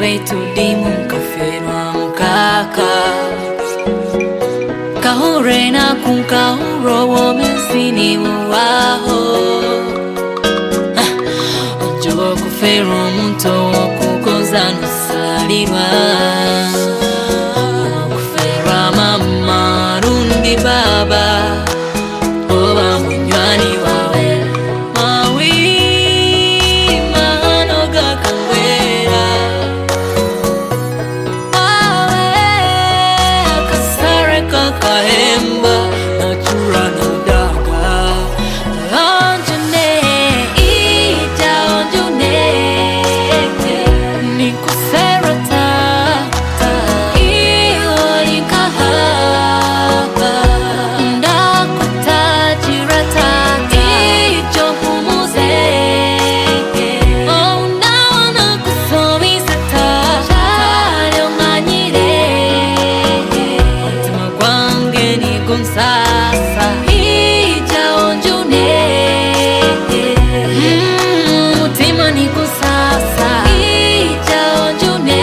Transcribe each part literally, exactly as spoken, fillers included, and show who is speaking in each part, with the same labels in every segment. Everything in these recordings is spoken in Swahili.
Speaker 1: tu dimu kafirwa mkaka kahore na kunkahuro wo mesini waho Ojo kufero muntu kukoza nusalirwa Kufera mama rundi baba Oba munywani wawe Mawi mahanoga kangwera Awe kasare kakahemba Nachura na daga Anjune ija onjune Nikusera ta ta Iyo nikaha Sasa ija onjune mm, mutima niko sasa ija onjune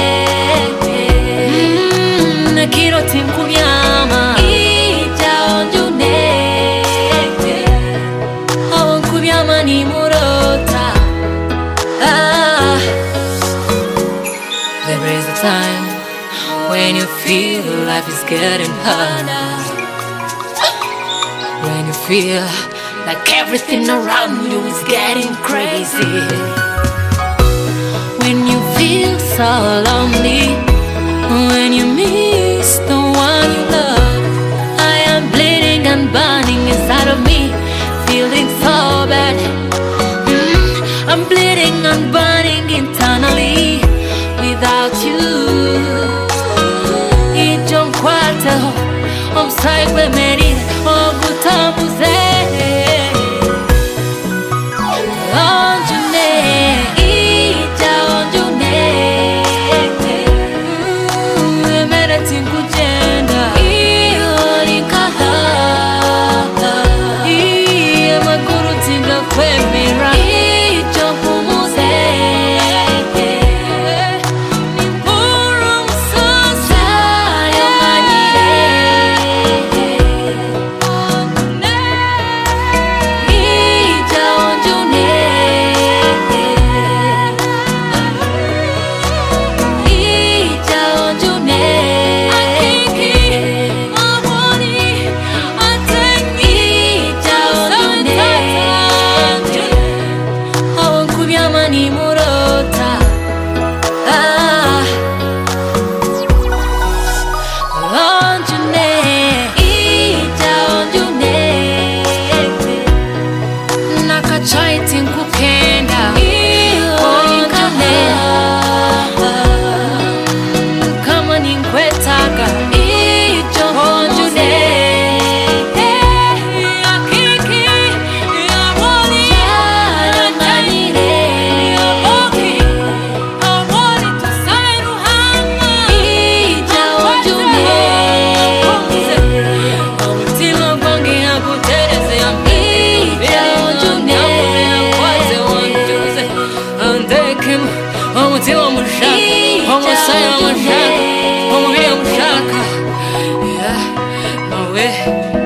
Speaker 1: mm, nakiro timkubyama ija onjune awo nkubyama ni murota ah. There is a time when you feel life is getting harder When you feel like everything around you is getting crazy When you feel so lonely When you miss the one you love I am bleeding and burning inside of me Feeling so bad mm, I'm bleeding and burning internally Without you Ijon kwate Om saigwe meri Ogutambuze Onjune ija onjune Emere tinkujenda Iyo nikaha Iye maguru tinga kwemira Ijo pumuze Nimpuru msusa Yonganyire Ni murota ah onjune ija onjune nakachai tinkukenda onjune kama ninkwetaka ijo onjune Omutima mushaka, omusaya mushaka, omubiri mushaka, yeah, mawe.